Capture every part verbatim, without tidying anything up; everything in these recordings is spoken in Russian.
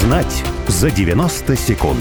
Узнать за девяносто секунд.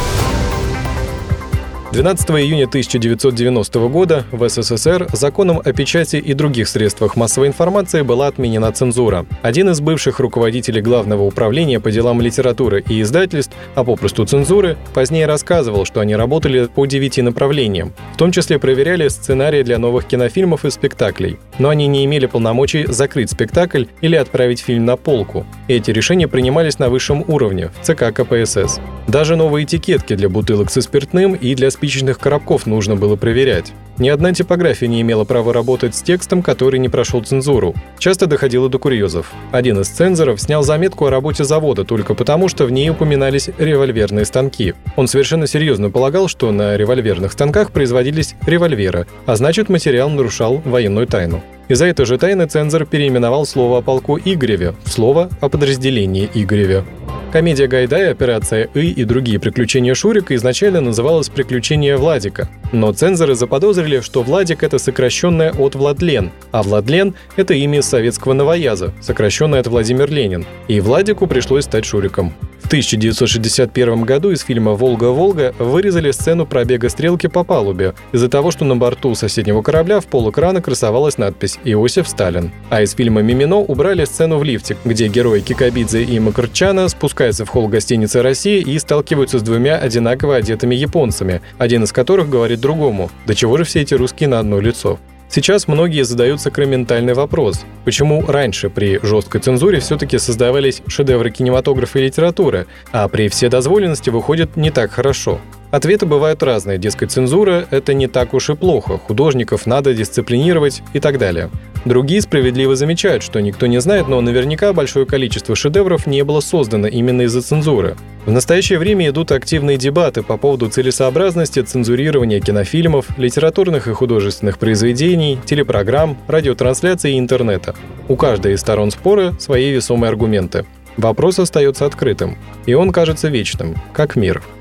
двенадцатого июня тысяча девятьсот девяностого года в СССР законом о печати и других средствах массовой информации была отменена цензура. Один из бывших руководителей Главного управления по делам литературы и издательств, а попросту цензуры, позднее рассказывал, что они работали по девяти направлениям. В том числе проверяли сценарии для новых кинофильмов и спектаклей. Но они не имели полномочий закрыть спектакль или отправить фильм на полку. Эти решения принимались на высшем уровне, в ЦК ка пэ эс эс. Даже новые этикетки для бутылок со спиртным и для спичечных коробков нужно было проверять. Ни одна типография не имела права работать с текстом, который не прошел цензуру. Часто доходило до курьезов. Один из цензоров снял заметку о работе завода только потому, что в ней упоминались револьверные станки. Он совершенно серьезно полагал, что на револьверных станках производились револьверы, а значит, материал нарушал военную тайну. Из-за этой же тайны цензор переименовал слово о полку Игореве в слово о подразделении Игореве. Комедия Гайдая «Операция И» и другие приключения Шурика изначально называлась «Приключения Владика». Но цензоры заподозрили, что Владик — это сокращенное от Владлен, а Владлен — это имя советского новояза, сокращенное от Владимир Ленин. И Владику пришлось стать Шуриком. В тысяча девятьсот шестьдесят первом году из фильма «Волга-Волга» вырезали сцену пробега стрелки по палубе из-за того, что на борту соседнего корабля в полэкрана красовалась надпись «Иосиф Сталин». А из фильма «Мимино» убрали сцену в лифте, где герои Кикабидзе и Макарчана спускаются в холл гостиницы «Россия» и сталкиваются с двумя одинаково одетыми японцами, один из которых говорит другому: «Да чего же все эти русские на одно лицо?» Сейчас многие задают сакраментальный вопрос: почему раньше при жесткой цензуре все-таки создавались шедевры кинематографа и литературы, а при вседозволенности выходит не так хорошо? Ответы бывают разные, дескать, цензура — это не так уж и плохо, художников надо дисциплинировать и так далее. Другие справедливо замечают, что никто не знает, но наверняка большое количество шедевров не было создано именно из-за цензуры. В настоящее время идут активные дебаты по поводу целесообразности цензурирования кинофильмов, литературных и художественных произведений, телепрограмм, радиотрансляций и интернета. У каждой из сторон спора свои весомые аргументы. Вопрос остается открытым, и он кажется вечным, как мир.